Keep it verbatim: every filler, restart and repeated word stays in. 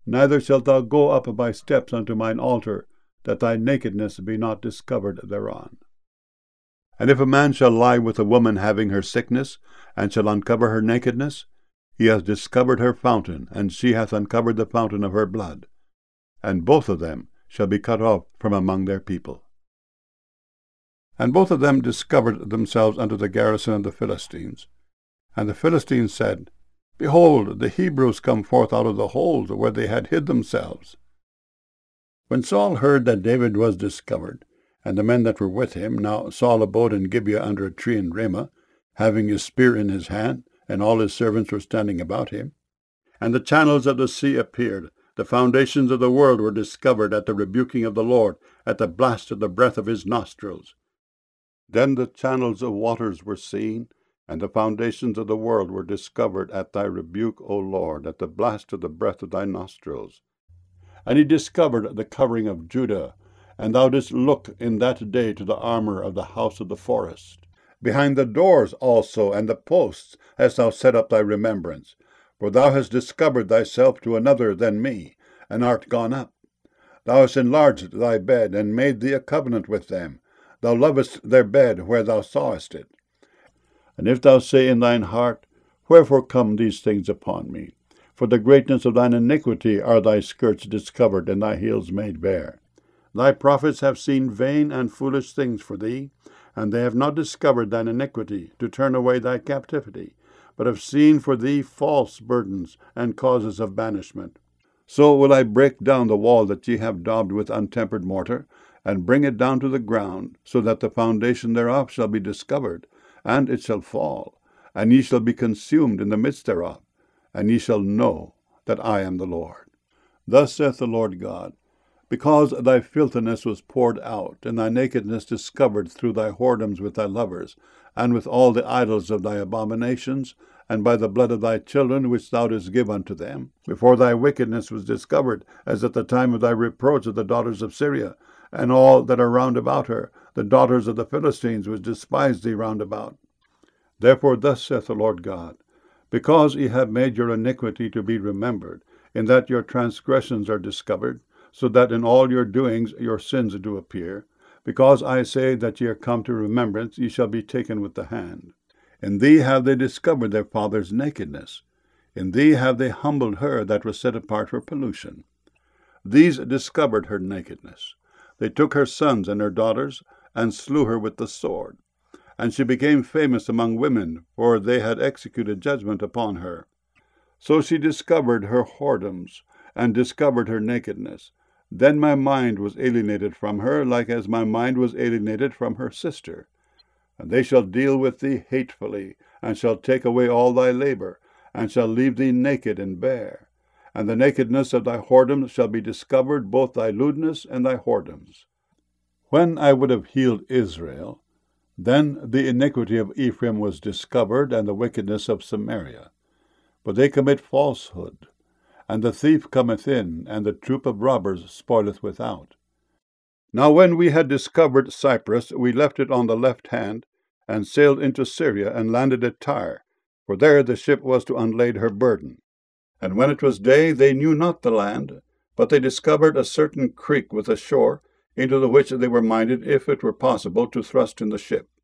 neither shalt thou go up by steps unto mine altar, that thy nakedness be not discovered thereon. And if a man shall lie with a woman having her sickness, and shall uncover her nakedness, he hath discovered her fountain, and she hath uncovered the fountain of her blood. And both of them shall be cut off from among their people. And both of them discovered themselves unto the garrison of the Philistines. And the Philistines said, Behold, the Hebrews come forth out of the hold where they had hid themselves. When Saul heard that David was discovered, and the men that were with him, now Saul abode in Gibeah under a tree in Ramah, having his spear in his hand, and all his servants were standing about him. And the channels of the sea appeared, the foundations of the world were discovered at the rebuking of the Lord, at the blast of the breath of his nostrils. Then the channels of waters were seen, and the foundations of the world were discovered at thy rebuke, O Lord, at the blast of the breath of thy nostrils. And he discovered the covering of Judah, and thou didst look in that day to the armor of the house of the forest. Behind the doors also and the posts hast thou set up thy remembrance, for thou hast discovered thyself to another than me, and art gone up. Thou hast enlarged thy bed, and made thee a covenant with them. Thou lovest their bed where thou sawest it. And if thou say in thine heart, Wherefore come these things upon me? For the greatness of thine iniquity are thy skirts discovered, and thy heels made bare. Thy prophets have seen vain and foolish things for thee, and they have not discovered thine iniquity, to turn away thy captivity, but have seen for thee false burdens and causes of banishment. So will I break down the wall that ye have daubed with untempered mortar, and bring it down to the ground, so that the foundation thereof shall be discovered, and it shall fall, and ye shall be consumed in the midst thereof, and ye shall know that I am the Lord. Thus saith the Lord God, Because thy filthiness was poured out, and thy nakedness discovered through thy whoredoms with thy lovers, and with all the idols of thy abominations, and by the blood of thy children which thou didst give unto them, before thy wickedness was discovered, as at the time of thy reproach of the daughters of Syria, and all that are round about her, the daughters of the Philistines which despise thee round about. Therefore thus saith the Lord God, Because ye have made your iniquity to be remembered, in that your transgressions are discovered, so that in all your doings your sins do appear, because I say that ye are come to remembrance, ye shall be taken with the hand. In thee have they discovered their father's nakedness. In thee have they humbled her that was set apart for pollution. These discovered her nakedness. They took her sons and her daughters, and slew her with the sword. And she became famous among women, for they had executed judgment upon her. So she discovered her whoredoms, and discovered her nakedness. Then my mind was alienated from her, like as my mind was alienated from her sister. And they shall deal with thee hatefully, and shall take away all thy labor, and shall leave thee naked and bare. And the nakedness of thy whoredoms shall be discovered, both thy lewdness and thy whoredoms. When I would have healed Israel, then the iniquity of Ephraim was discovered, and the wickedness of Samaria. But they commit falsehood, and the thief cometh in, and the troop of robbers spoileth without. Now when we had discovered Cyprus, we left it on the left hand, and sailed into Syria, and landed at Tyre, for there the ship was to unlade her burden. And when it was day, they knew not the land, but they discovered a certain creek with a shore, into the which they were minded, if it were possible, to thrust in the ship.